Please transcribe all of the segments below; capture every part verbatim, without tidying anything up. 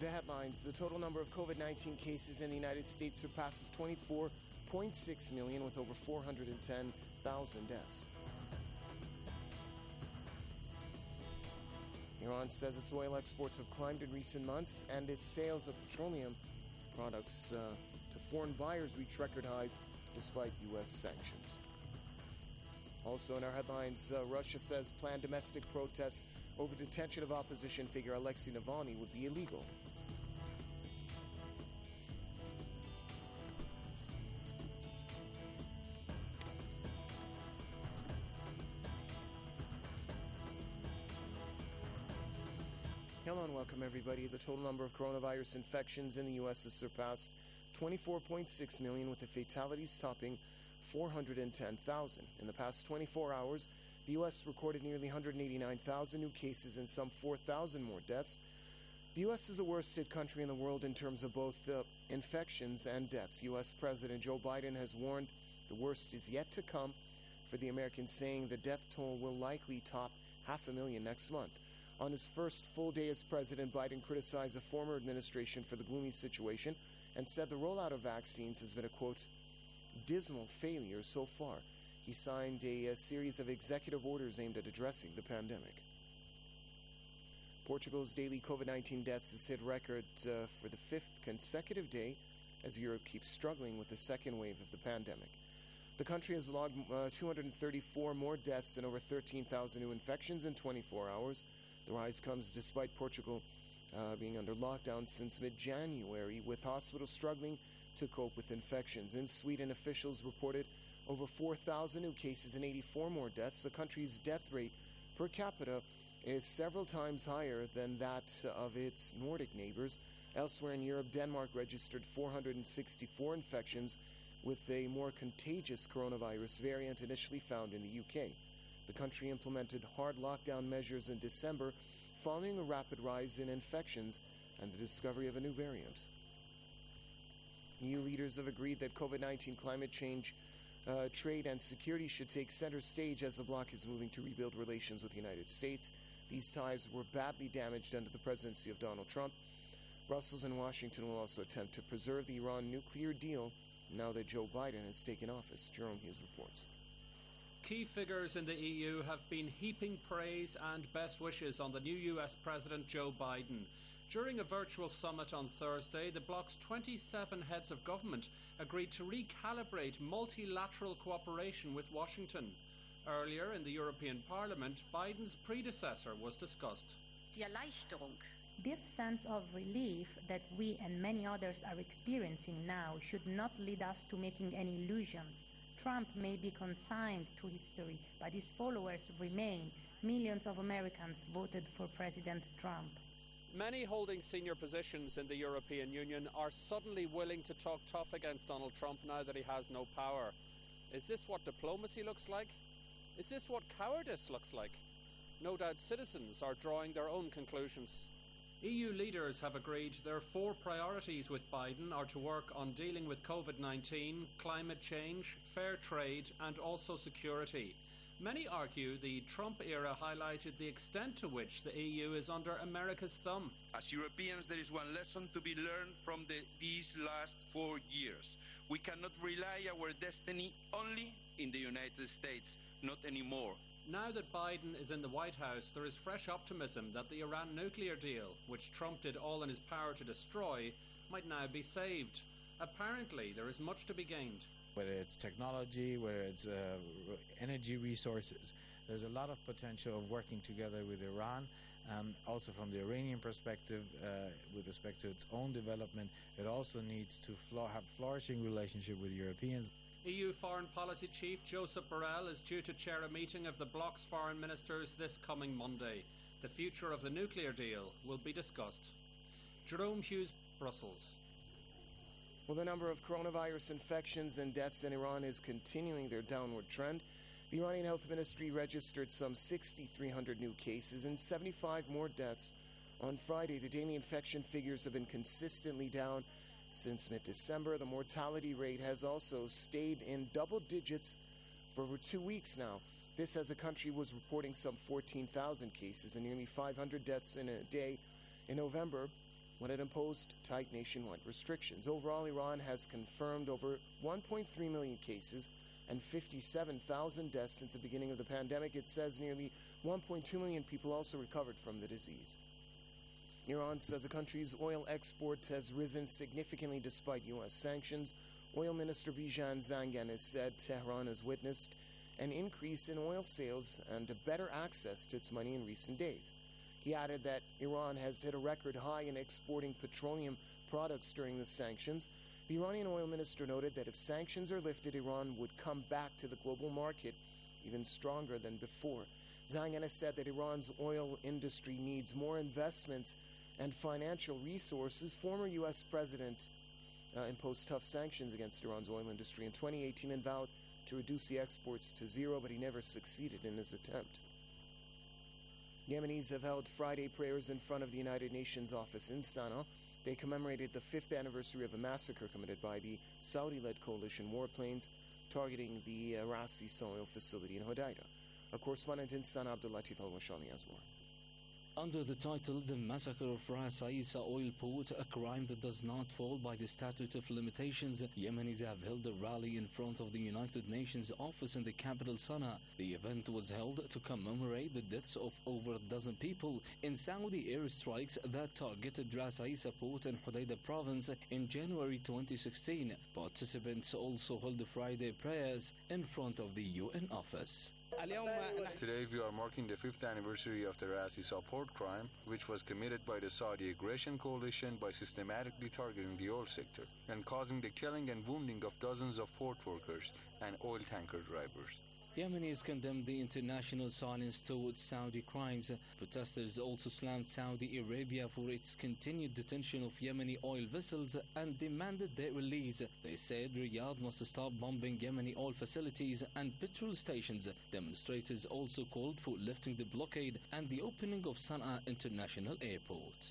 The headlines: the total number of COVID nineteen cases in the United States surpasses twenty-four point six million with over four hundred ten thousand deaths. Iran says its oil exports have climbed in recent months and its sales of petroleum products uh, to foreign buyers reached record highs despite U S sanctions. Also in our headlines, uh, Russia says planned domestic protests over detention of opposition figure Alexei Navalny would be illegal. Hello and welcome, everybody. The total number of coronavirus infections in the U S has surpassed twenty-four point six million, with the fatalities topping four hundred ten thousand. In the past twenty-four hours, the U S recorded nearly one hundred eighty-nine thousand new cases and some four thousand more deaths. The U S is the worst hit country in the world in terms of both uh, infections and deaths. U S President Joe Biden has warned the worst is yet to come for the Americans, saying the death toll will likely top half a million next month. On his first full day as president, Biden criticized the former administration for the gloomy situation and said the rollout of vaccines has been a, quote, dismal failure so far. He signed a, a series of executive orders aimed at addressing the pandemic. Portugal's daily COVID nineteen deaths has hit record uh, for the fifth consecutive day as Europe keeps struggling with the second wave of the pandemic. The country has logged uh, two hundred thirty-four more deaths and over thirteen thousand new infections in twenty-four hours. The rise comes despite Portugal uh, being under lockdown since mid-January, with hospitals struggling to cope with infections. In Sweden, officials reported over four thousand new cases and eighty-four more deaths. The country's death rate per capita is several times higher than that of its Nordic neighbors. Elsewhere in Europe, Denmark registered four hundred sixty-four infections with a more contagious coronavirus variant initially found in the U K. The country implemented hard lockdown measures in December following a rapid rise in infections and the discovery of a new variant. E U leaders have agreed that COVID nineteen, climate change, uh, trade and security should take center stage as the bloc is moving to rebuild relations with the United States. These ties were badly damaged under the presidency of Donald Trump. Brussels and Washington will also attempt to preserve the Iran nuclear deal now that Joe Biden has taken office. Jerome Hughes reports. Key figures in the E U have been heaping praise and best wishes on the new U S President Joe Biden. During a virtual summit on Thursday, the bloc's twenty-seven heads of government agreed to recalibrate multilateral cooperation with Washington. Earlier in the European Parliament, Biden's predecessor was discussed. Die Erleichterung. This sense of relief that we and many others are experiencing now should not lead us to making any illusions. Trump may be consigned to history, but his followers remain. Millions of Americans voted for President Trump. Many holding senior positions in the European Union are suddenly willing to talk tough against Donald Trump now that he has no power. Is this what diplomacy looks like? Is this what cowardice looks like? No doubt citizens are drawing their own conclusions. E U leaders have agreed their four priorities with Biden are to work on dealing with COVID nineteen, climate change, fair trade and also security. Many argue the Trump era highlighted the extent to which the E U is under America's thumb. As Europeans, there is one lesson to be learned from the, these last four years. We cannot rely our destiny only in the United States, not anymore. Now that Biden is in the White House, there is fresh optimism that the Iran nuclear deal, which Trump did all in his power to destroy, might now be saved. Apparently, there is much to be gained. Whether it's technology, whether it's uh, energy resources, there's a lot of potential of working together with Iran. Um, also from the Iranian perspective, uh, with respect to its own development, it also needs to flo- have flourishing relationship with Europeans. E U Foreign Policy Chief Josep Borrell is due to chair a meeting of the bloc's foreign ministers this coming Monday. The future of the nuclear deal will be discussed. Jerome Hughes, Brussels. Well, the number of coronavirus infections and deaths in Iran is continuing their downward trend. The Iranian Health Ministry registered some six thousand three hundred new cases and seventy-five more deaths. On Friday, the daily infection figures have been consistently down since mid-December. The mortality rate has also stayed in double digits for over two weeks now. This as the country was reporting some fourteen thousand cases and nearly five hundred deaths in a day in November, when it imposed tight nationwide restrictions. Overall, Iran has confirmed over one point three million cases and fifty-seven thousand deaths since the beginning of the pandemic. It says nearly one point two million people also recovered from the disease. Iran says the country's oil export has risen significantly despite U S sanctions. Oil Minister Bijan Zangan has said Tehran has witnessed an increase in oil sales and a better access to its money in recent days. He added that Iran has hit a record high in exporting petroleum products during the sanctions. The Iranian oil minister noted that if sanctions are lifted, Iran would come back to the global market even stronger than before. Zangan has said that Iran's oil industry needs more investments and financial resources. Former U S President uh, imposed tough sanctions against Iran's oil industry in twenty eighteen and vowed to reduce the exports to zero, but he never succeeded in his attempt. Yemenis have held Friday prayers in front of the United Nations office in Sana'a. They commemorated the fifth anniversary of a massacre committed by the Saudi-led coalition warplanes targeting the uh, Ras Isa oil facility in Hodeidah. A correspondent in Sana'a, Abdulatif Al-Washani, has more. Under the title, The Massacre of Ras Isa Oil Port, a crime that does not fall by the statute of limitations, Yemenis have held a rally in front of the United Nations office in the capital Sana'a. The event was held to commemorate the deaths of over a dozen people in Saudi airstrikes that targeted Ras Isa Port in Hodeidah province in January twenty sixteen. Participants also held Friday prayers in front of the U N office. Today we are marking the fifth anniversary of the Ras Isa port crime, which was committed by the Saudi aggression coalition by systematically targeting the oil sector and causing the killing and wounding of dozens of port workers and oil tanker drivers. Yemenis condemned the international silence towards Saudi crimes. Protesters also slammed Saudi Arabia for its continued detention of Yemeni oil vessels and demanded their release. They said Riyadh must stop bombing Yemeni oil facilities and petrol stations. Demonstrators also called for lifting the blockade and the opening of Sana'a International Airport.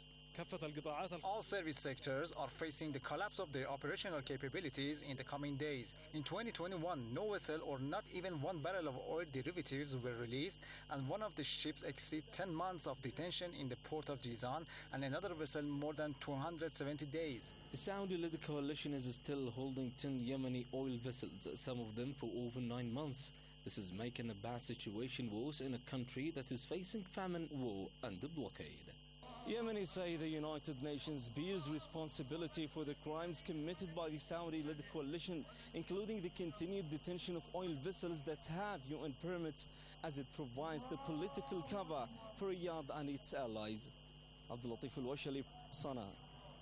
All service sectors are facing the collapse of their operational capabilities in the coming days. In twenty twenty-one, no vessel or not even one barrel of oil derivatives were released, and one of the ships exceeded ten months of detention in the port of Jizan, and another vessel more than two hundred seventy days. The Saudi-led coalition is still holding ten Yemeni oil vessels, some of them for over nine months. This is making a bad situation worse in a country that is facing famine, war, and the blockade. Yemenis say the United Nations bears responsibility for the crimes committed by the Saudi-led coalition, including the continued detention of oil vessels that have U N permits, as it provides the political cover for Riyadh and its allies. Abdulatif Al-Washali, Sana'a.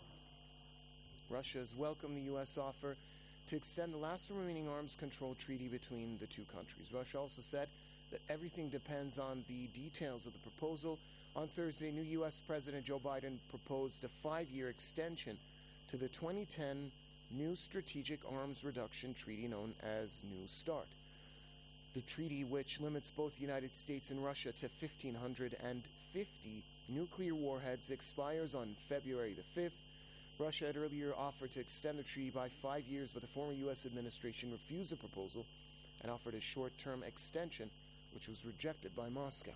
Russia has welcomed the U S offer to extend the last remaining arms control treaty between the two countries. Russia also said that everything depends on the details of the proposal. On Thursday, new U S President Joe Biden proposed a five-year extension to the twenty ten New Strategic Arms Reduction Treaty known as New START. The treaty, which limits both the United States and Russia to one thousand five hundred fifty nuclear warheads, expires on February the fifth. Russia had earlier offered to extend the treaty by five years, but the former U S administration refused the proposal and offered a short-term extension, which was rejected by Moscow.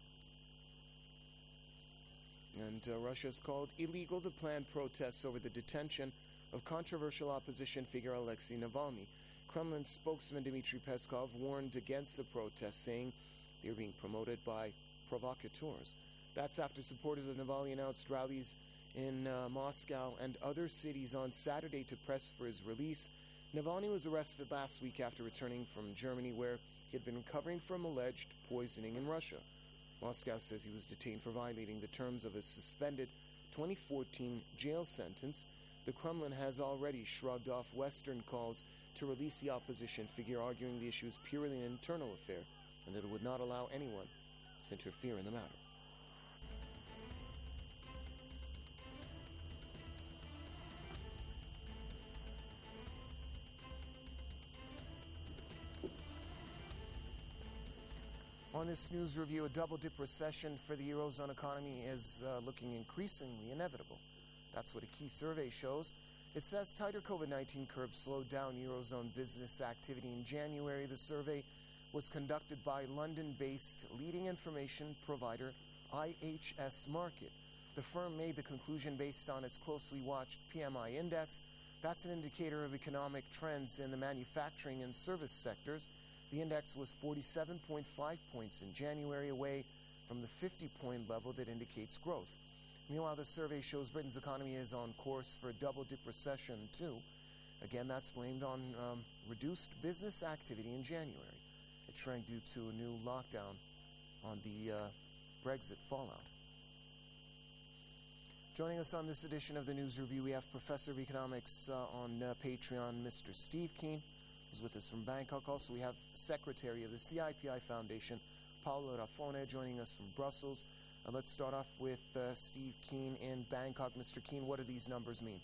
And uh, Russia has called illegal the planned protests over the detention of controversial opposition figure Alexei Navalny. Kremlin spokesman Dmitry Peskov warned against the protests, saying they are being promoted by provocateurs. That's after supporters of Navalny announced rallies in uh, Moscow and other cities on Saturday to press for his release. Navalny was arrested last week after returning from Germany, where he had been recovering from alleged poisoning in Russia. Moscow says he was detained for violating the terms of a suspended twenty fourteen jail sentence. The Kremlin has already shrugged off Western calls to release the opposition figure, arguing the issue is purely an internal affair and that it would not allow anyone to interfere in the matter. On this news review, a double-dip recession for the Eurozone economy is uh, looking increasingly inevitable. That's what a key survey shows. It says tighter COVID nineteen curbs slowed down Eurozone business activity in January. The survey was conducted by London-based leading information provider I H S Markit. The firm made the conclusion based on its closely watched P M I index. That's an indicator of economic trends in the manufacturing and service sectors. The index was forty-seven point five points in January, away from the fifty-point level that indicates growth. Meanwhile, the survey shows Britain's economy is on course for a double-dip recession, too. Again, that's blamed on um, reduced business activity in January. It shrank due to a new lockdown on the uh, Brexit fallout. Joining us on this edition of the News Review, we have Professor of Economics uh, on uh, Patreon, Mister Steve Keen, who's with us from Bangkok. Also, we have Secretary of the C I P I Foundation, Paolo Raffone, joining us from Brussels. Uh, let's start off with uh, Steve Keen in Bangkok. Mister Keen, what do these numbers mean?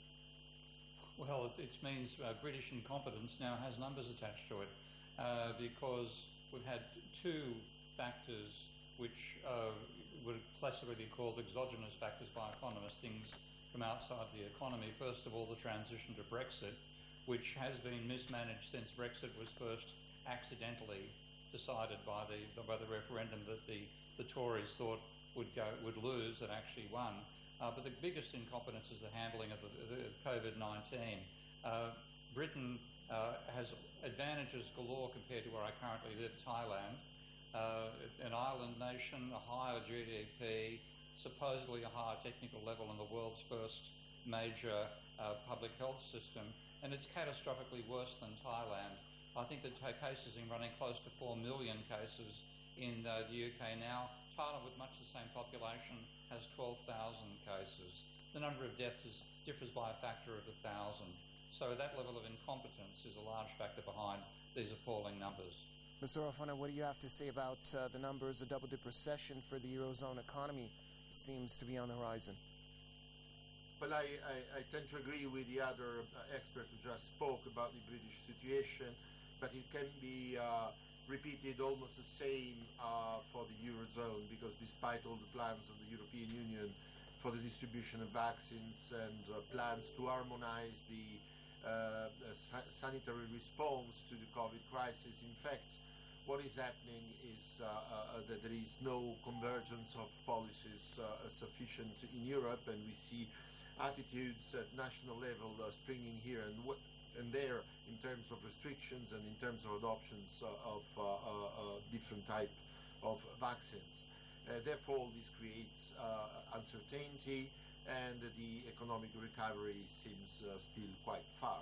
Well, it, it means uh, British incompetence now has numbers attached to it uh, because we've had two factors which uh, would classically be called exogenous factors by economists, things from outside the economy. First of all, the transition to Brexit, which has been mismanaged since Brexit was first accidentally decided by the by the referendum that the, the Tories thought would go would lose and actually won. Uh, but the biggest incompetence is the handling of, the, of COVID nineteen. Uh, Britain uh, has advantages galore compared to where I currently live, Thailand. Uh, an island nation, a higher G D P, supposedly a higher technical level in the world's first major uh, public health system, and it's catastrophically worse than Thailand. I think the t- cases are running close to four million cases in uh, the U K now. Thailand, with much the same population, has twelve thousand cases. The number of deaths is, differs by a factor of one thousand. So that level of incompetence is a large factor behind these appalling numbers. Mister Raffone, what do you have to say about uh, the numbers? A double-dip recession for the Eurozone economy seems to be on the horizon. Well, I, I, I tend to agree with the other uh, expert who just spoke about the British situation, but it can be uh, repeated almost the same uh, for the Eurozone, because despite all the plans of the European Union for the distribution of vaccines and uh, plans to harmonize the uh, sa- sanitary response to the COVID crisis, in fact, what is happening is uh, uh, that there is no convergence of policies uh, sufficient in Europe, and we see attitudes at national level uh, springing here and, w- and there in terms of restrictions and in terms of adoptions uh, of uh, uh, uh, different type of vaccines. Uh, therefore, this creates uh, uncertainty, and the economic recovery seems uh, still quite far.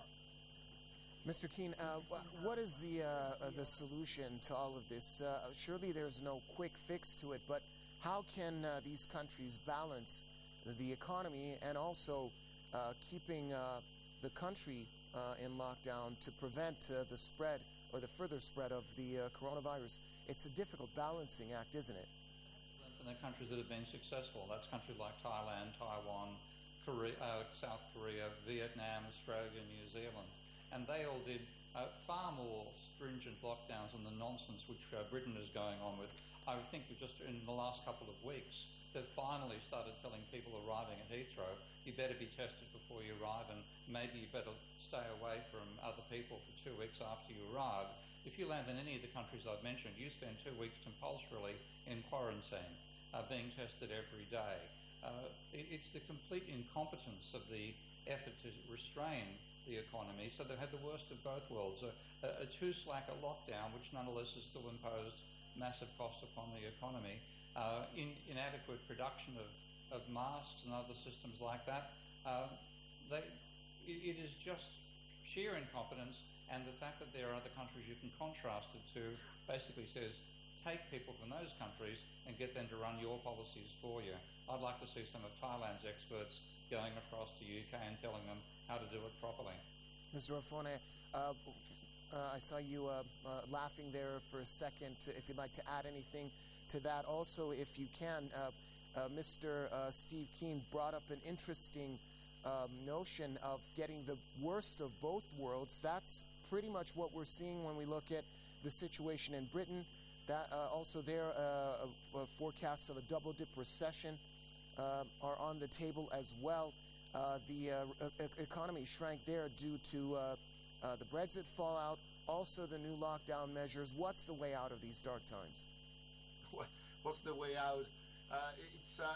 Mister Keen, uh, what is the uh, uh, the solution to all of this? Uh, surely there's no quick fix to it, but how can uh, these countries balance the economy and also uh, keeping uh, the country uh, in lockdown to prevent uh, the spread or the further spread of the uh, coronavirus? It's a difficult balancing act, isn't it? And the countries that have been successful, that's countries like Thailand, Taiwan, Korea, uh, South Korea, Vietnam, Australia, New Zealand. And they all did uh, far more stringent lockdowns than the nonsense which uh, Britain is going on with. I would think just in the last couple of weeks, they've finally started telling people arriving at Heathrow, you better be tested before you arrive, and maybe you better stay away from other people for two weeks after you arrive. If you land in any of the countries I've mentioned, you spend two weeks compulsorily in quarantine, uh, being tested every day. Uh, it, it's the complete incompetence of the effort to restrain the economy, so they've had the worst of both worlds. A, a, a too slack a lockdown, which nonetheless has still imposed massive cost upon the economy, uh, in, inadequate production of, of masks and other systems like that. Uh, they, it, it is just sheer incompetence, and the fact that there are other countries you can contrast it to basically says, take people from those countries and get them to run your policies for you. I'd like to see some of Thailand's experts going across to U K and telling them how to do it properly. Mister Raffone, uh, uh, I saw you uh, uh, laughing there for a second. If you'd like to add anything to that. Also, if you can, uh, uh, Mister Uh, Steve Keen brought up an interesting um, notion of getting the worst of both worlds. That's pretty much what we're seeing when we look at the situation in Britain. That uh, also there, uh, uh, forecasts of a double-dip recession uh, are on the table as well. Uh, the uh, e- economy shrank there due to uh, uh, the Brexit fallout, also the new lockdown measures. What's the way out of these dark times? What's the way out? Uh, it's uh, it's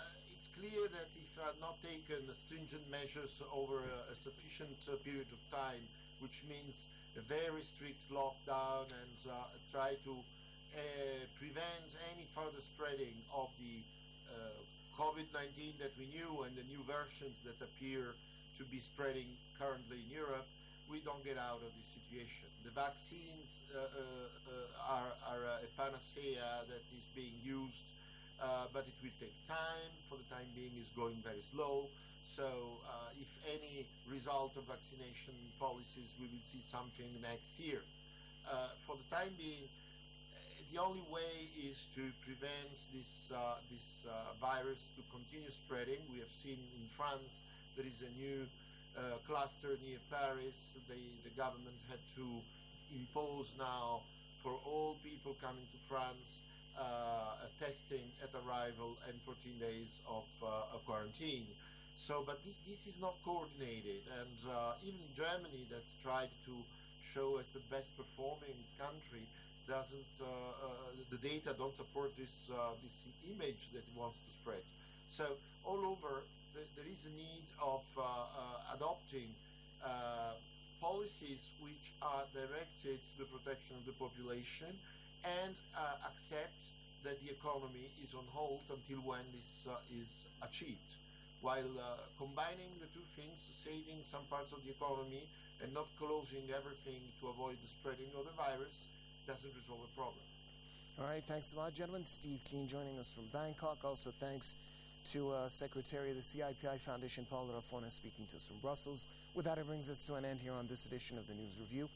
it's clear that if uh, not taken stringent measures over a, a sufficient uh, period of time, which means a very strict lockdown and uh, try to uh, prevent any further spreading of the uh, COVID nineteen that we knew and the new versions that appear to be spreading currently in Europe, we don't get out of this situation. The vaccines uh, uh, uh, are, are a panacea that is being used, uh, but it will take time. For the time being, is going very slow. So uh, if any result of vaccination policies, we will see something next year. Uh, for the time being, the only way is to prevent this, uh, this uh, virus to continue spreading. We have seen in France there is a new uh, cluster near Paris. The, the government had to impose now for all people coming to France uh, a testing at arrival and fourteen days of uh, a quarantine. So, but th this is not coordinated, and uh, even Germany, that tried to show as the best performing country, doesn't. Uh, uh, the data don't support this uh, this image that it wants to spread. So, all over, th there is a need of uh, uh, adopting uh, policies which are directed to the protection of the population, and uh, accept that the economy is on hold until when this uh, is achieved. While uh, combining the two things, saving some parts of the economy and not closing everything to avoid the spreading of the virus, doesn't resolve the problem. All right, thanks a lot, gentlemen. Steve Keen joining us from Bangkok. Also, thanks to uh, Secretary of the C I P I Foundation, Paul Rafona, speaking to us from Brussels. With that, it brings us to an end here on this edition of the News Review.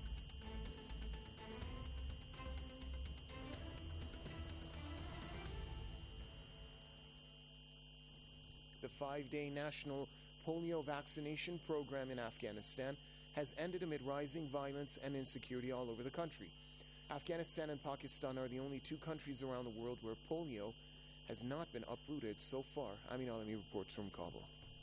The five-day national polio vaccination program in Afghanistan has ended amid rising violence and insecurity all over the country. Afghanistan and Pakistan are the only two countries around the world where polio has not been uprooted so far. Amin Alami reports from Kabul.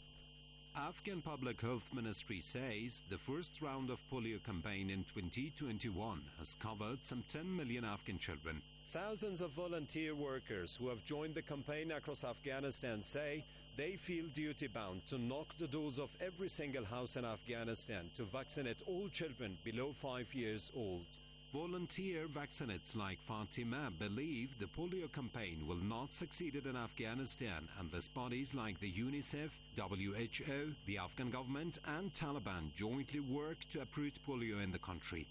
Afghan Public Health Ministry says the first round of polio campaign in twenty twenty-one has covered some ten million Afghan children. Thousands of volunteer workers who have joined the campaign across Afghanistan say they feel duty-bound to knock the doors of every single house in Afghanistan to vaccinate all children below five years old. Volunteer vaccinates like Fatima believe the polio campaign will not succeed in Afghanistan unless bodies like the UNICEF, W H O, the Afghan government and Taliban jointly work to uproot polio in the country.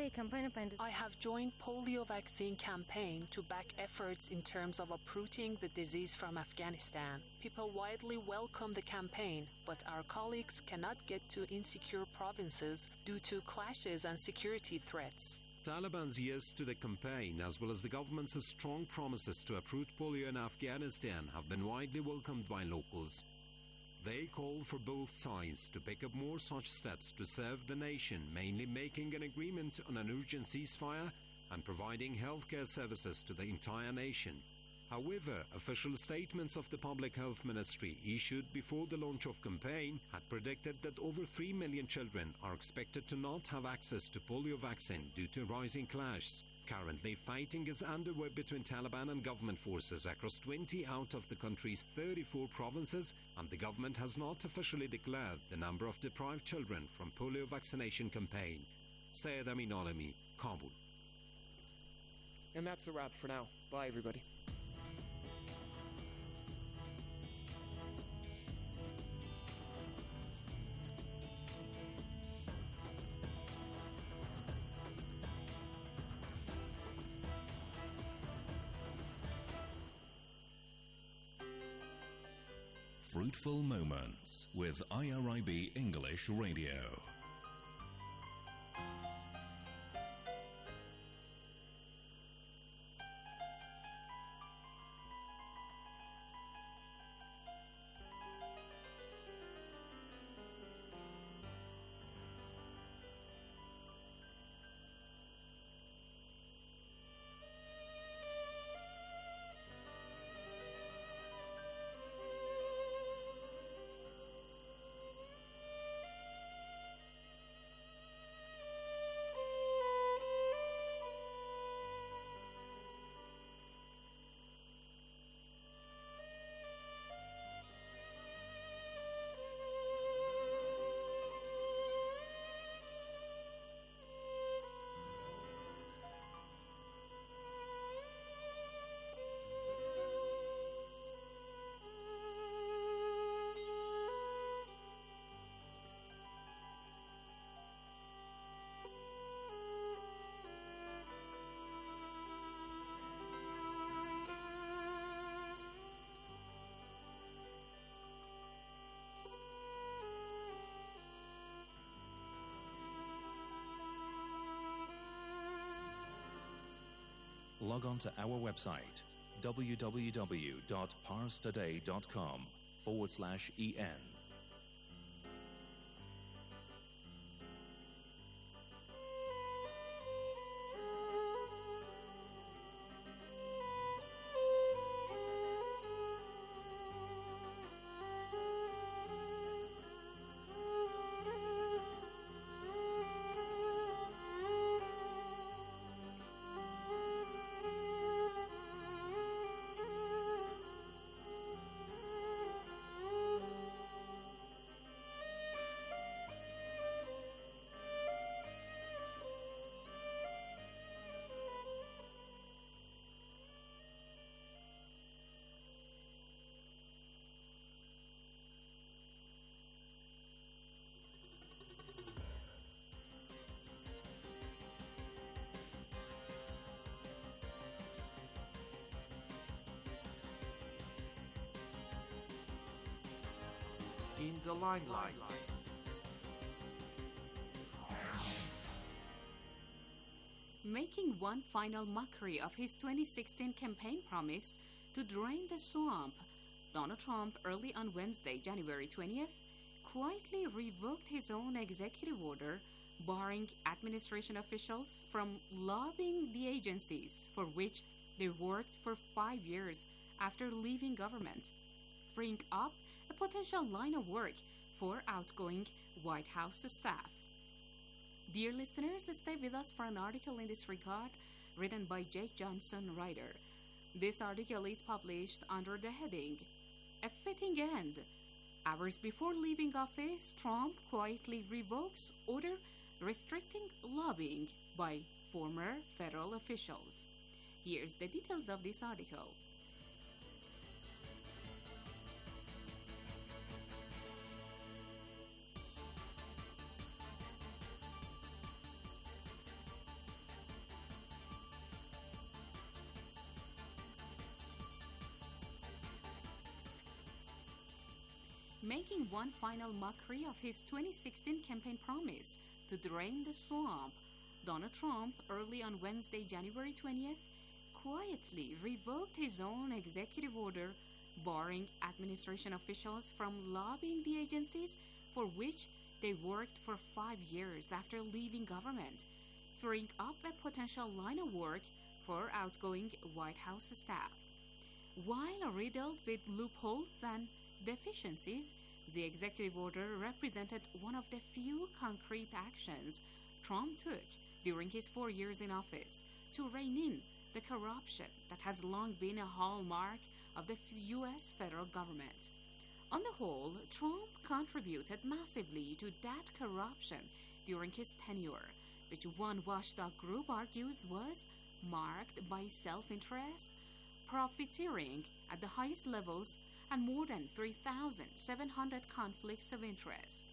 I have joined polio vaccine campaign to back efforts in terms of uprooting the disease from Afghanistan. People widely welcome the campaign, but our colleagues cannot get to insecure provinces due to clashes and security threats. Taliban's yes to the campaign, as well as the government's strong promises to uproot polio in Afghanistan, have been widely welcomed by locals. They call for both sides to pick up more such steps to serve the nation, mainly making an agreement on an urgent ceasefire and providing healthcare services to the entire nation. However, official statements of the Public Health Ministry issued before the launch of campaign had predicted that over three million children are expected to not have access to polio vaccine due to rising clashes. Currently, fighting is underway between Taliban and government forces across twenty out of the country's thirty-four provinces, and the government has not officially declared the number of deprived children from polio vaccination campaign. Syed Amin Alami, Kabul. And that's a wrap for now. Bye, everybody. Fruitful Moments with I R I B English Radio. log on to our website www.parstoday.com forward slash en. In the limelight. Making one final mockery of his twenty sixteen campaign promise to drain the swamp, Donald Trump early on Wednesday, January twentieth, quietly revoked his own executive order barring administration officials from lobbying the agencies for which they worked for five years after leaving government, freeing up a potential line of work for outgoing White House staff. Dear listeners, stay with us for an article in this regard written by Jake Johnson, writer. This article is published under the heading, A Fitting End. Hours before leaving office, Trump quietly revokes order restricting lobbying by former federal officials. Here's the details of this article. Making one final mockery of his twenty sixteen campaign promise to drain the swamp, Donald Trump, early on Wednesday, January twentieth, quietly revoked his own executive order barring administration officials from lobbying the agencies for which they worked for five years after leaving government, freeing up a potential line of work for outgoing White House staff. While riddled with loopholes and deficiencies, the executive order represented one of the few concrete actions Trump took during his four years in office to rein in the corruption that has long been a hallmark of the U S federal government. On the whole, Trump contributed massively to that corruption during his tenure, which one watchdog group argues was marked by self-interest, profiteering at the highest levels, and more than three thousand seven hundred conflicts of interest.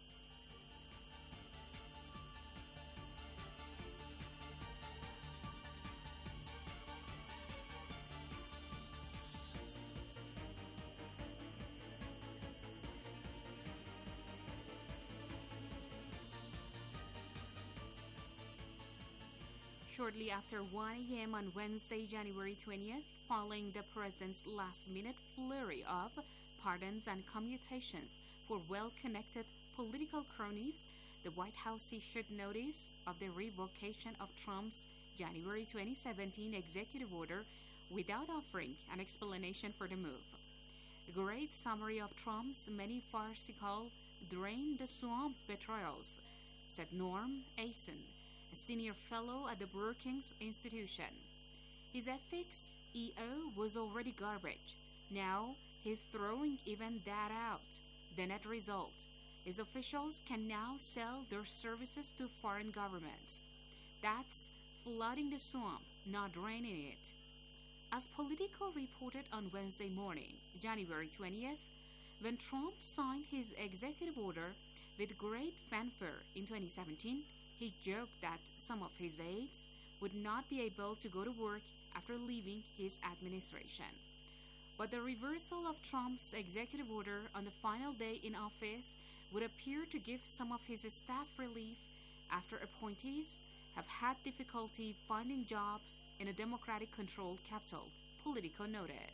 Shortly after one a.m. on Wednesday, January twentieth, following the president's last-minute flurry of pardons and commutations for well-connected political cronies, the White House issued notice of the revocation of Trump's January twenty seventeen executive order without offering an explanation for the move. A great summary of Trump's many farcical drain the swamp betrayals, said Norm Eisen, a senior fellow at the Brookings Institution. His ethics E O was already garbage. Now he's throwing even that out. The net result is officials can now sell their services to foreign governments. That's flooding the swamp, not draining it. As Politico reported on Wednesday morning, January twentieth, when Trump signed his executive order with great fanfare in twenty seventeen, he joked that some of his aides would not be able to go to work after leaving his administration. But the reversal of Trump's executive order on the final day in office would appear to give some of his staff relief after appointees have had difficulty finding jobs in a democratic-controlled capital, Politico noted.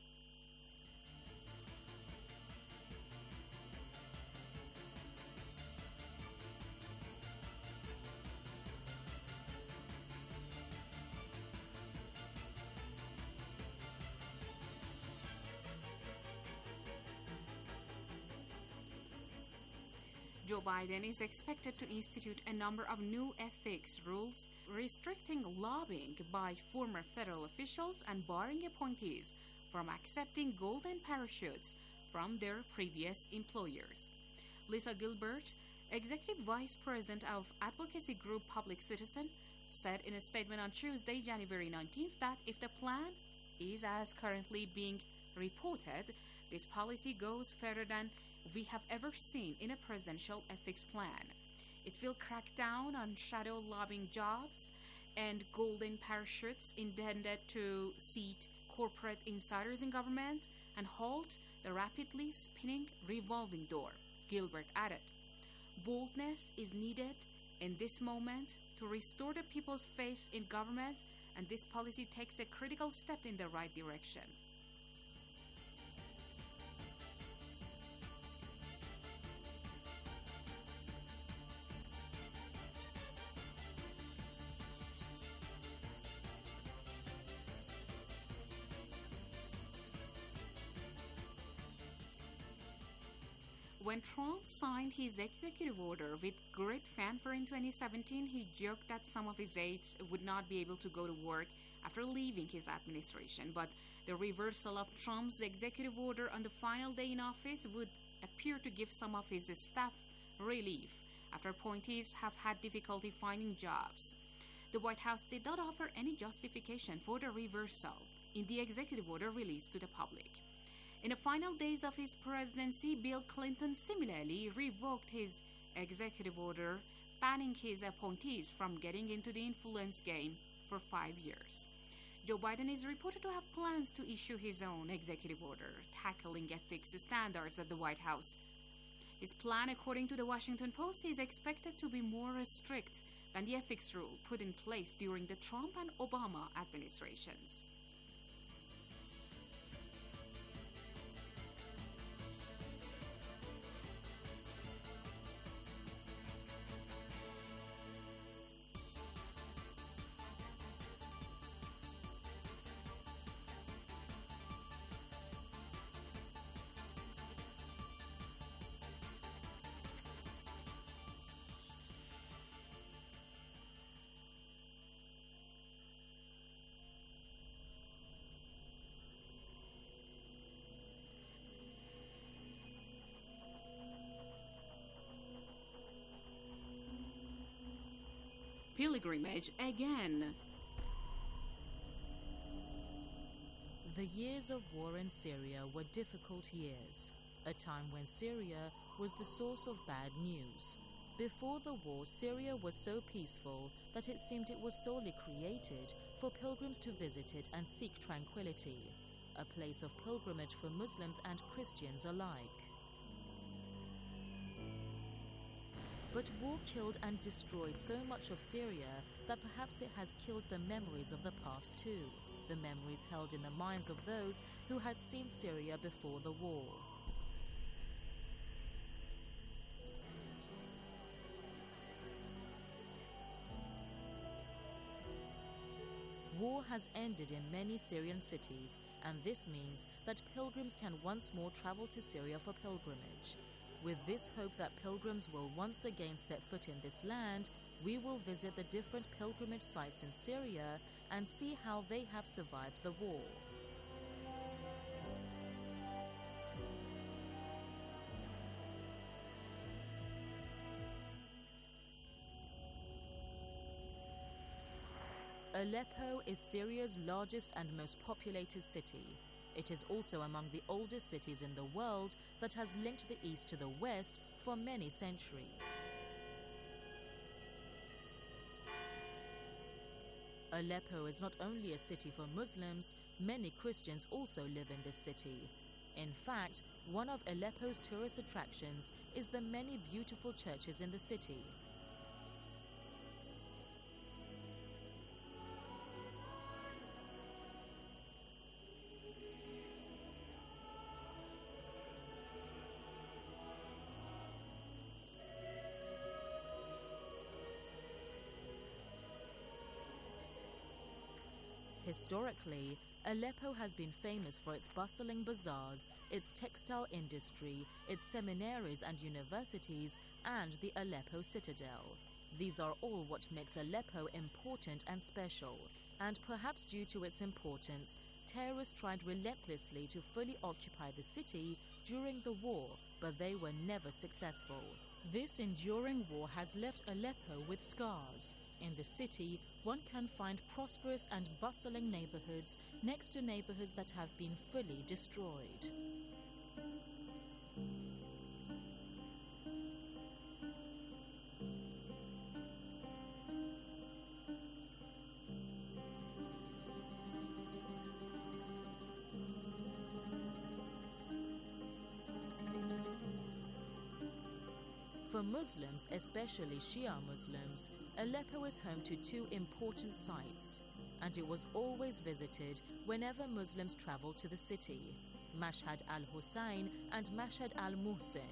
Joe Biden is expected to institute a number of new ethics rules restricting lobbying by former federal officials and barring appointees from accepting golden parachutes from their previous employers. Lisa Gilbert, Executive Vice President of advocacy group Public Citizen, said in a statement on Tuesday, January nineteenth, that if the plan is as currently being reported, this policy goes further than we have ever seen in a presidential ethics plan. It will crack down on shadow lobbying jobs and golden parachutes intended to seat corporate insiders in government and halt the rapidly spinning revolving door, Gilbert added. Boldness is needed in this moment to restore the people's faith in government, and this policy takes a critical step in the right direction. When Trump signed his executive order with great fanfare in twenty seventeen, he joked that some of his aides would not be able to go to work after leaving his administration. But the reversal of Trump's executive order on the final day in office would appear to give some of his staff relief after appointees have had difficulty finding jobs. The White House did not offer any justification for the reversal in the executive order released to the public. In the final days of his presidency, Bill Clinton similarly revoked his executive order, banning his appointees from getting into the influence game for five years. Joe Biden is reported to have plans to issue his own executive order tackling ethics standards at the White House. His plan, according to the Washington Post, is expected to be more strict than the ethics rule put in place during the Trump and Obama administrations. Pilgrimage again. The years of war in Syria were difficult years, a time when Syria was the source of bad news. Before the war, Syria was so peaceful that it seemed it was solely created for pilgrims to visit it and seek tranquility, a place of pilgrimage for Muslims and Christians alike. But war killed and destroyed so much of Syria that perhaps it has killed the memories of the past too, the memories held in the minds of those who had seen Syria before the war. War has ended in many Syrian cities, and this means that pilgrims can once more travel to Syria for pilgrimage. With this hope that pilgrims will once again set foot in this land, we will visit the different pilgrimage sites in Syria and see how they have survived the war. Aleppo is Syria's largest and most populated city. It is also among the oldest cities in the world that has linked the east to the west for many centuries. Aleppo is not only a city for Muslims, many Christians also live in this city. In fact, one of Aleppo's tourist attractions is the many beautiful churches in the city. Historically, Aleppo has been famous for its bustling bazaars, its textile industry, its seminaries and universities, and the Aleppo Citadel. These are all what makes Aleppo important and special. And perhaps due to its importance, terrorists tried relentlessly to fully occupy the city during the war, but they were never successful. This enduring war has left Aleppo with scars. In the city, one can find prosperous and bustling neighborhoods next to neighborhoods that have been fully destroyed. For Muslims, especially Shia Muslims, Aleppo is home to two important sites, and it was always visited whenever Muslims traveled to the city: Mashhad al-Hussein and Mashhad al-Muhsin.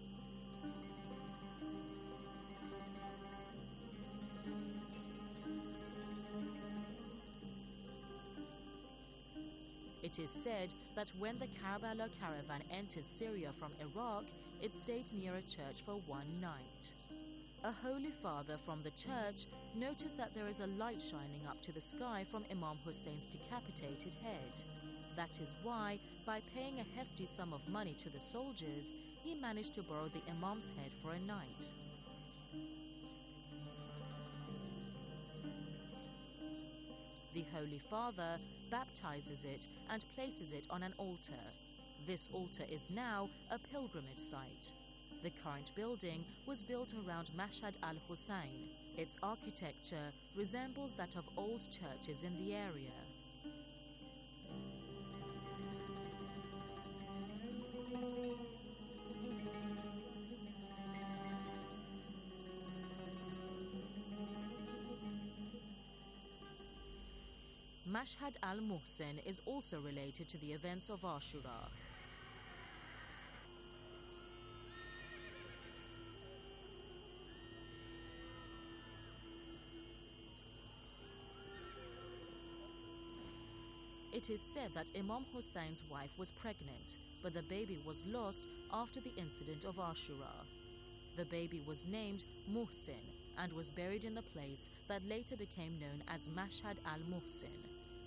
It is said that when the Karbala caravan enters Syria from Iraq, it stayed near a church for one night. A holy father from the church noticed that there is a light shining up to the sky from Imam Hussein's decapitated head. That is why, by paying a hefty sum of money to the soldiers, he managed to borrow the Imam's head for a night. The Holy Father baptizes it and places it on an altar. This altar is now a pilgrimage site. The current building was built around Mashhad al-Hussein. Its architecture resembles that of old churches in the area. Mashhad al-Muhsin is also related to the events of Ashura. It is said that Imam Hussein's wife was pregnant, but the baby was lost after the incident of Ashura. The baby was named Muhsin and was buried in the place that later became known as Mashhad al-Muhsin.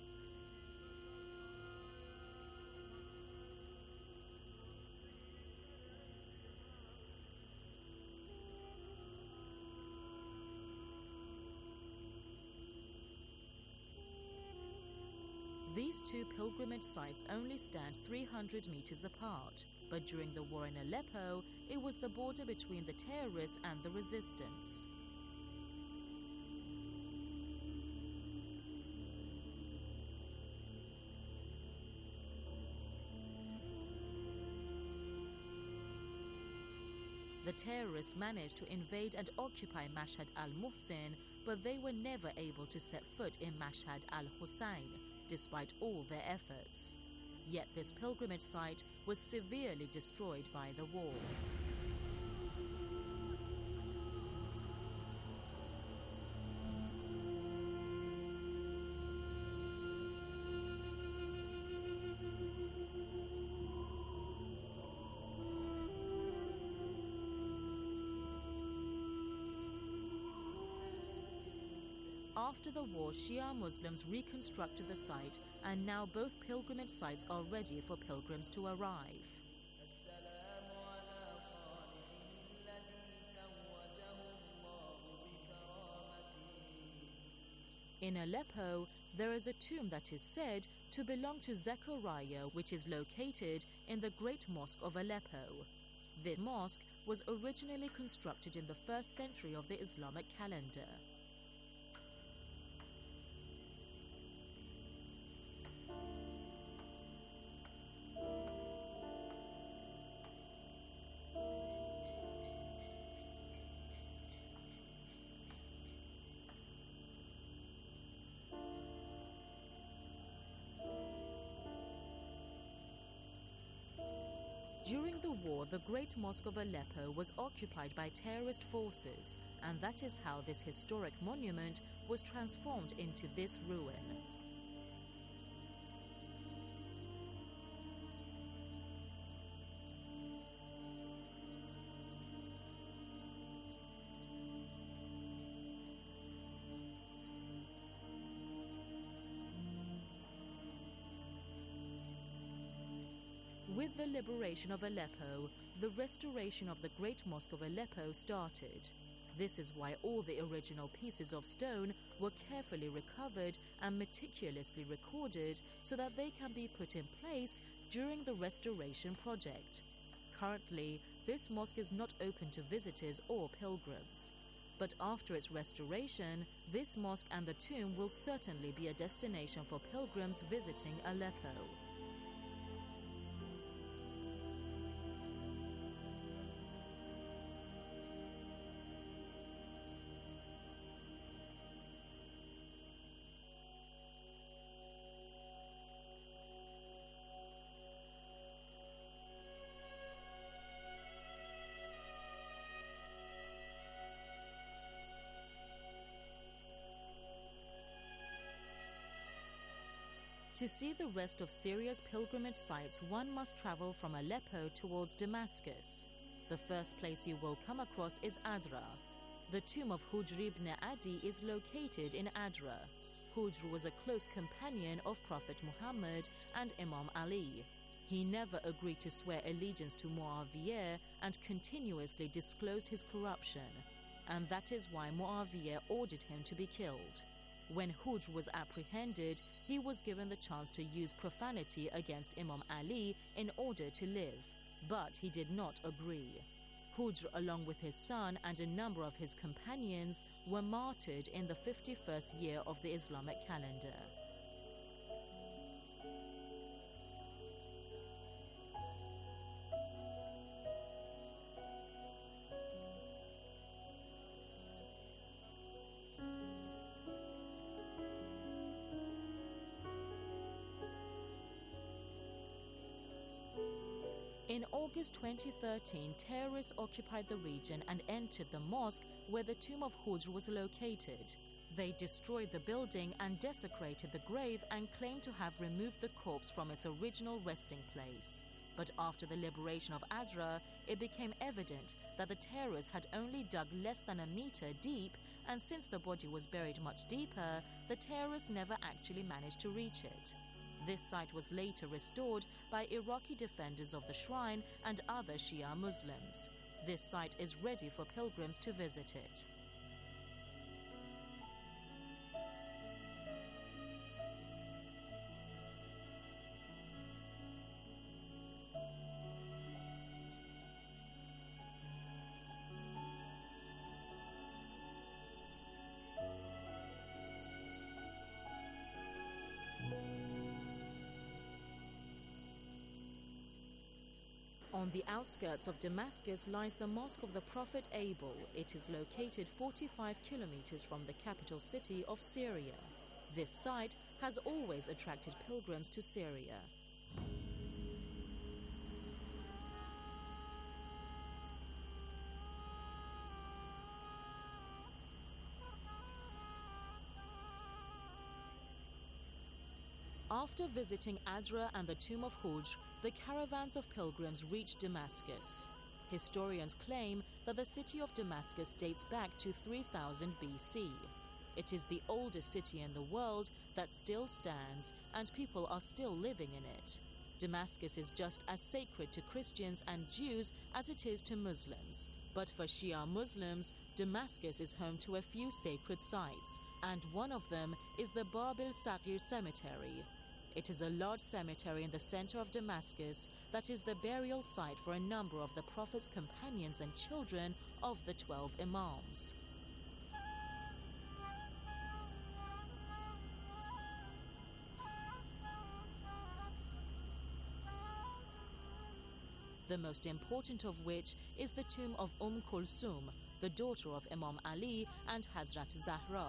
These two pilgrimage sites only stand three hundred meters apart, but during the war in Aleppo, it was the border between the terrorists and the resistance. The terrorists managed to invade and occupy Mashhad al-Muhsin, but they were never able to set foot in Mashhad al-Hussein, despite all their efforts. Yet this pilgrimage site was severely destroyed by the war. After the war, Shia Muslims reconstructed the site, and now both pilgrimage sites are ready for pilgrims to arrive. In Aleppo, there is a tomb that is said to belong to Zechariah, which is located in the Great Mosque of Aleppo. This mosque was originally constructed in the first century of the Islamic calendar. During the war, the Great Mosque of Aleppo was occupied by terrorist forces, and that is how this historic monument was transformed into this ruin. With the liberation of Aleppo, the restoration of the Great Mosque of Aleppo started. This is why all the original pieces of stone were carefully recovered and meticulously recorded so that they can be put in place during the restoration project. Currently, this mosque is not open to visitors or pilgrims. But after its restoration, this mosque and the tomb will certainly be a destination for pilgrims visiting Aleppo. To see the rest of Syria's pilgrimage sites, one must travel from Aleppo towards Damascus. The first place you will come across is Adra. The tomb of Hujr ibn Adi is located in Adra. Hujr was a close companion of Prophet Muhammad and Imam Ali. He never agreed to swear allegiance to Muawiyah and continuously disclosed his corruption, and that is why Muawiyah ordered him to be killed. When Hujr was apprehended, he was given the chance to use profanity against Imam Ali in order to live, but he did not agree. Hujr, along with his son and a number of his companions, were martyred in the fifty-first year of the Islamic calendar. In August twenty thirteen, terrorists occupied the region and entered the mosque where the tomb of Hujr was located. They destroyed the building and desecrated the grave and claimed to have removed the corpse from its original resting place. But after the liberation of Adra, it became evident that the terrorists had only dug less than a meter deep, and since the body was buried much deeper, the terrorists never actually managed to reach it. This site was later restored by Iraqi defenders of the shrine and other Shia Muslims. This site is ready for pilgrims to visit it. On the outskirts of Damascus lies the Mosque of the Prophet Abel. It is located forty-five kilometers from the capital city of Syria. This site has always attracted pilgrims to Syria. After visiting Adra and the tomb of Hujr, the caravans of pilgrims reached Damascus. Historians claim that the city of Damascus dates back to three thousand B C. It is the oldest city in the world that still stands, and people are still living in it. Damascus is just as sacred to Christians and Jews as it is to Muslims. But for Shia Muslims, Damascus is home to a few sacred sites, and one of them is the Bab el-Saghir cemetery. It is a large cemetery in the center of Damascus that is the burial site for a number of the Prophet's companions and children of the twelve Imams. The most important of which is the tomb of Umm Kulsum, the daughter of Imam Ali and Hazrat Zahra.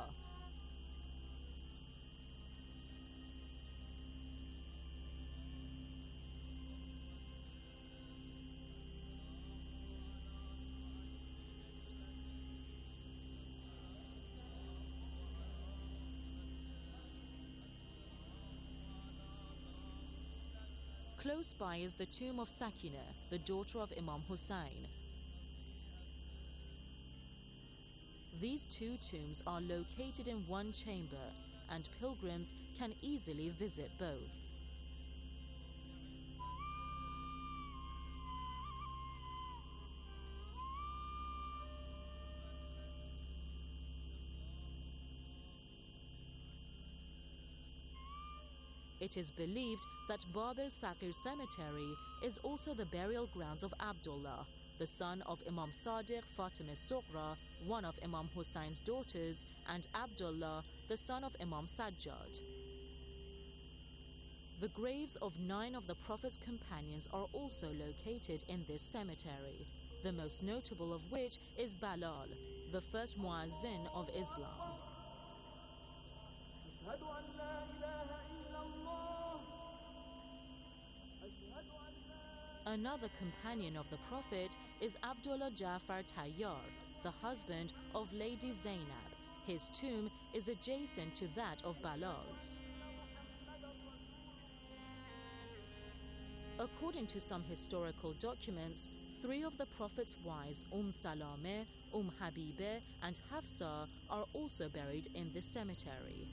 Close by is the tomb of Sakina, the daughter of Imam Hussein. These two tombs are located in one chamber, and pilgrims can easily visit both. It is believed that Bab el-Saghir Cemetery is also the burial grounds of Abdullah, the son of Imam Sadiq Fatimah Sughra, one of Imam Hussein's daughters, and Abdullah, the son of Imam Sajjad. The graves of nine of the Prophet's companions are also located in this cemetery, the most notable of which is Balal, the first muazzin of Islam. Another companion of the Prophet is Abdullah Ja'far Tayyar, the husband of Lady Zainab. His tomb is adjacent to that of Balal's. According to some historical documents, three of the Prophet's wives, Umm Salameh, Umm Habibeh, and Hafsa, are also buried in this cemetery.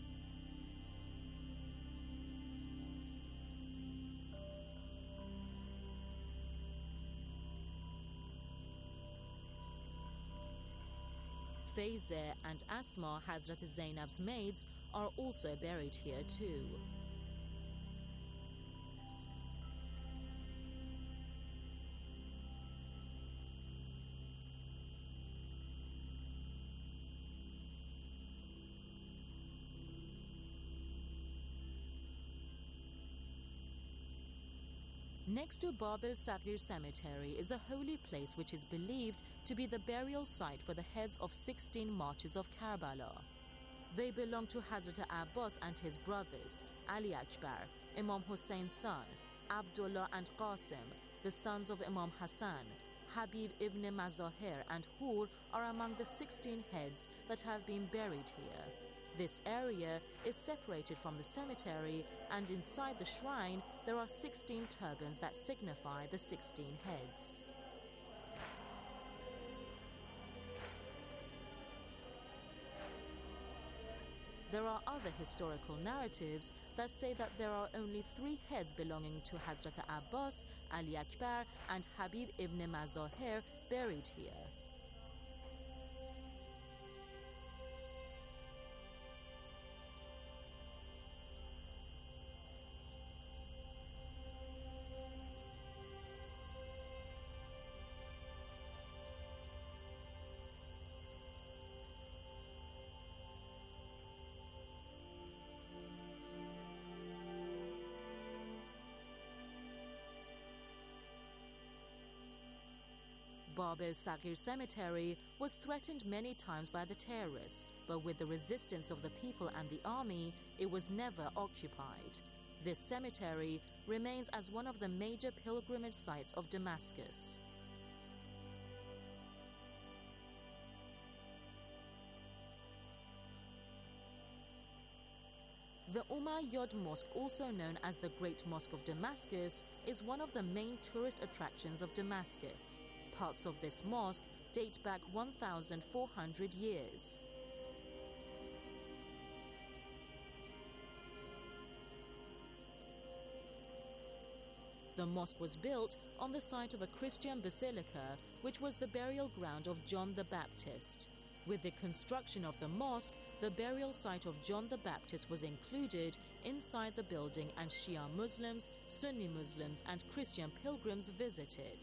Fayzeh and Asma, Hazrat Zainab's maids, are also buried here too. Next to Bab el-Saghir Cemetery is a holy place which is believed to be the burial site for the heads of sixteen martyrs of Karbala. They belong to Hazrat Abbas and his brothers, Ali Akbar, Imam Hussein's son, Abdullah and Qasim, the sons of Imam Hassan. Habib ibn Mazahir and Hur are among the sixteen heads that have been buried here. This area is separated from the cemetery, and inside the shrine there are sixteen turbans that signify the sixteen heads. There are other historical narratives that say that there are only three heads belonging to Hazrat Abbas, Ali Akbar, and Habib ibn Mazahir buried here. Bab el-Saghir Cemetery was threatened many times by the terrorists, but with the resistance of the people and the army, it was never occupied. This cemetery remains as one of the major pilgrimage sites of Damascus. The Umayyad Mosque, also known as the Great Mosque of Damascus, is one of the main tourist attractions of Damascus. Parts of this mosque date back one thousand four hundred years. The mosque was built on the site of a Christian basilica, which was the burial ground of John the Baptist. With the construction of the mosque, the burial site of John the Baptist was included inside the building, and Shia Muslims, Sunni Muslims, and Christian pilgrims visited.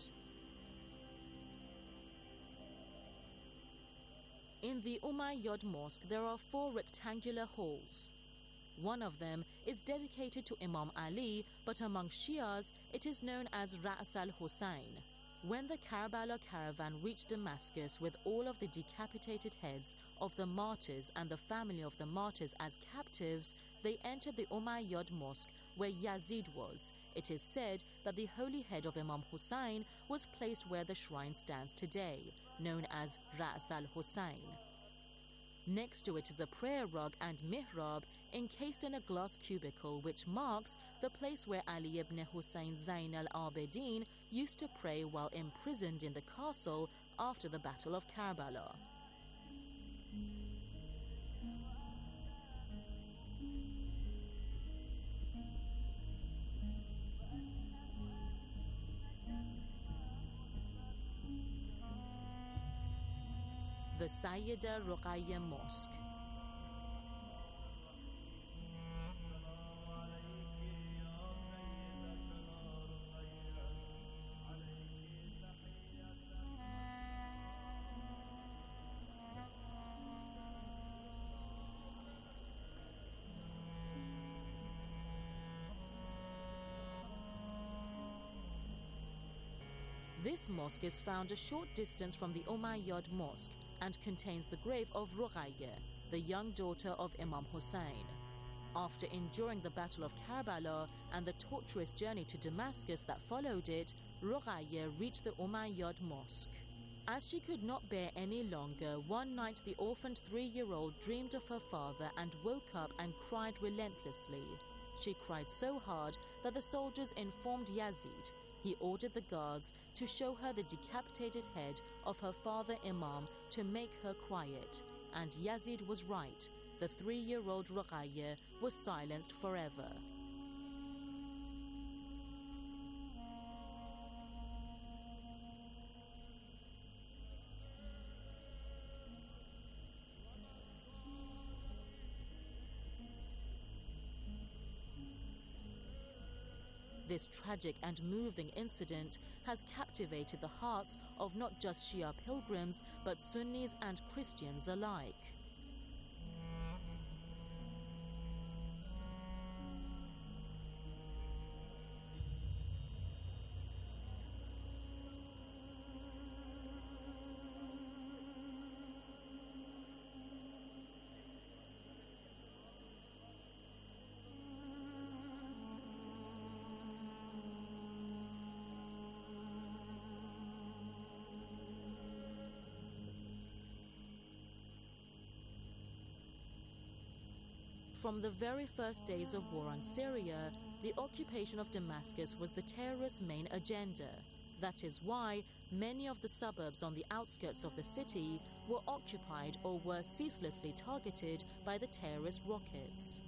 In the Umayyad Mosque, there are four rectangular halls. One of them is dedicated to Imam Ali, but among Shias, it is known as Ra's al-Hussein. When the Karbala caravan reached Damascus with all of the decapitated heads of the martyrs and the family of the martyrs as captives, they entered the Umayyad Mosque where Yazid was. It is said that the holy head of Imam Hussein was placed where the shrine stands today, known as Ra's al-Hussein. Next to it is a prayer rug and mihrab encased in a glass cubicle, which marks the place where Ali ibn Hussein Zain al-Abidin used to pray while imprisoned in the castle after the Battle of Karbala. The Sayyida Ruqayya Mosque. This mosque is found a short distance from the Umayyad Mosque and contains the grave of Ruqayyah, the young daughter of Imam Hussein. After enduring the Battle of Karbala and the tortuous journey to Damascus that followed it, Ruqayyah reached the Umayyad Mosque. As she could not bear any longer, one night the orphaned three-year-old dreamed of her father and woke up and cried relentlessly. She cried so hard that the soldiers informed Yazid. He ordered the guards to show her the decapitated head of her father Imam to make her quiet. And Yazid was right. The three-year-old Ruqayyah was silenced forever. This tragic and moving incident has captivated the hearts of not just Shia pilgrims, but Sunnis and Christians alike. From the very first days of war on Syria, the occupation of Damascus was the terrorists' main agenda. That is why many of the suburbs on the outskirts of the city were occupied or were ceaselessly targeted by the terrorist rockets.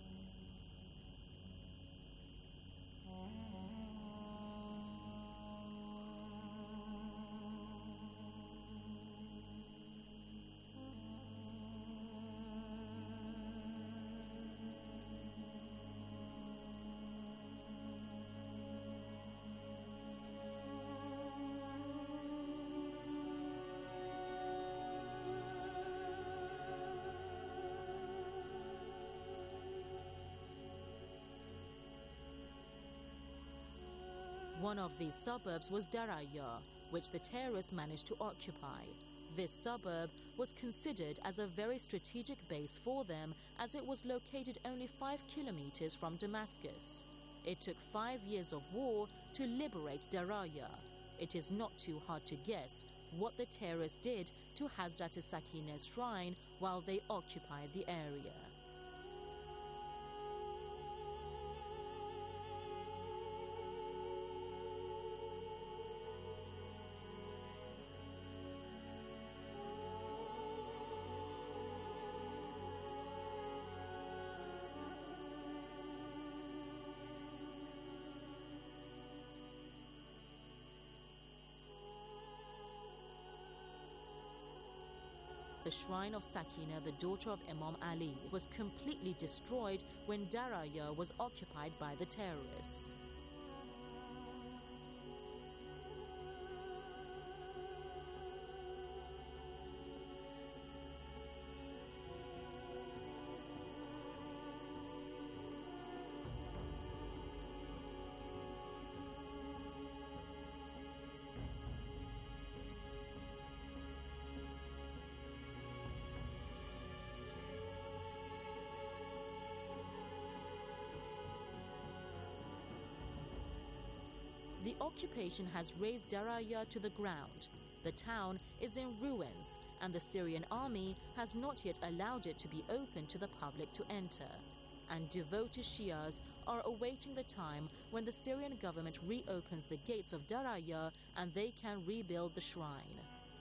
One of these suburbs was Daraya, which the terrorists managed to occupy. This suburb was considered as a very strategic base for them, as it was located only five kilometers from Damascus. It took five years of war to liberate Daraya. It is not too hard to guess what the terrorists did to Hazrat Sakinah's shrine while they occupied the area. The shrine of Sakinah, the daughter of Imam Ali, was completely destroyed when Daraya was occupied by the terrorists. The occupation has razed Daraya to the ground. The town is in ruins, and the Syrian army has not yet allowed it to be open to the public to enter. And devoted Shias are awaiting the time when the Syrian government reopens the gates of Daraya and they can rebuild the shrine.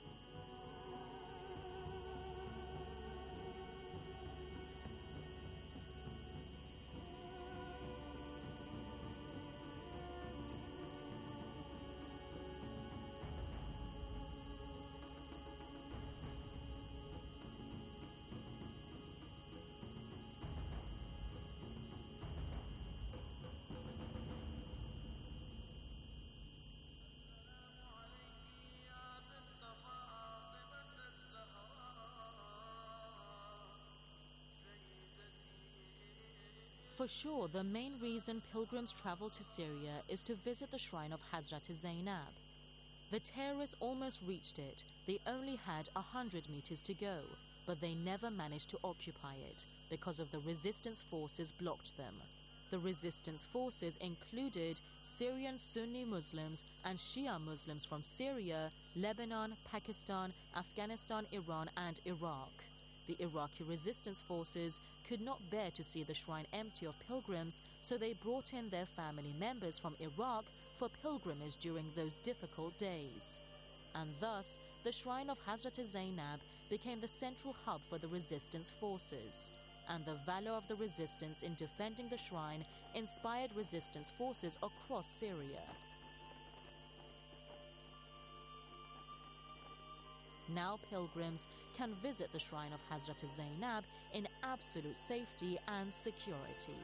For sure, the main reason pilgrims travel to Syria is to visit the shrine of Hazrat Zainab. The terrorists almost reached it. They only had a hundred meters to go, but they never managed to occupy it because of the resistance forces blocked them. The resistance forces included Syrian Sunni Muslims and Shia Muslims from Syria, Lebanon, Pakistan, Afghanistan, Iran, and Iraq. The Iraqi resistance forces could not bear to see the shrine empty of pilgrims, so they brought in their family members from Iraq for pilgrimage during those difficult days. And thus, the shrine of Hazrat Zainab became the central hub for the resistance forces. And the valor of the resistance in defending the shrine inspired resistance forces across Syria. Now pilgrims can visit the shrine of Hazrat Zainab in absolute safety and security.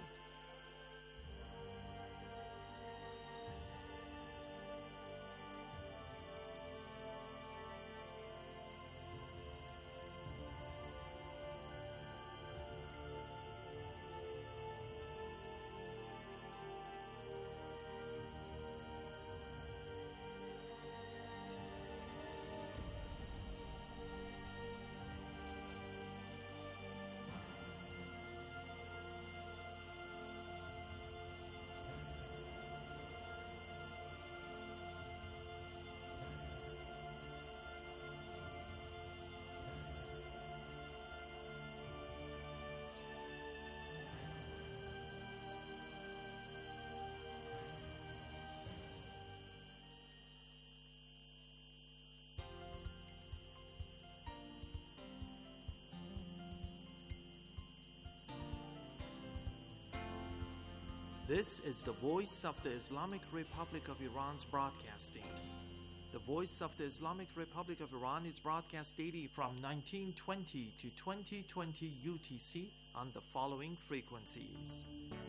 This is the Voice of the Islamic Republic of Iran's broadcasting. The Voice of the Islamic Republic of Iran is broadcast daily from nineteen twenty to twenty twenty U T C on the following frequencies.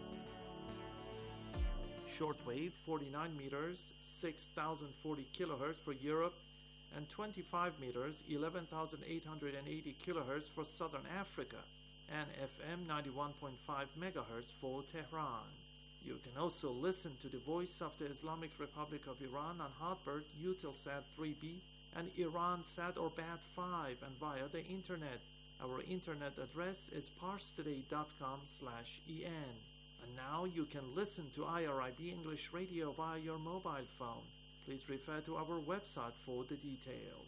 Shortwave forty-nine meters, six thousand forty kilohertz for Europe, and twenty-five meters, eleven thousand eight hundred eighty kilohertz for Southern Africa, and F M ninety-one point five megahertz for Tehran. You can also listen to the Voice of the Islamic Republic of Iran on Hotbird, Eutelsat three B, and Iransat or B A T five, and via the internet. Our internet address is parstoday dot com slash en. And now you can listen to I R I B English Radio via your mobile phone. Please refer to our website for the details.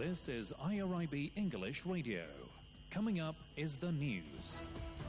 This is I R I B English Radio. Coming up is the news.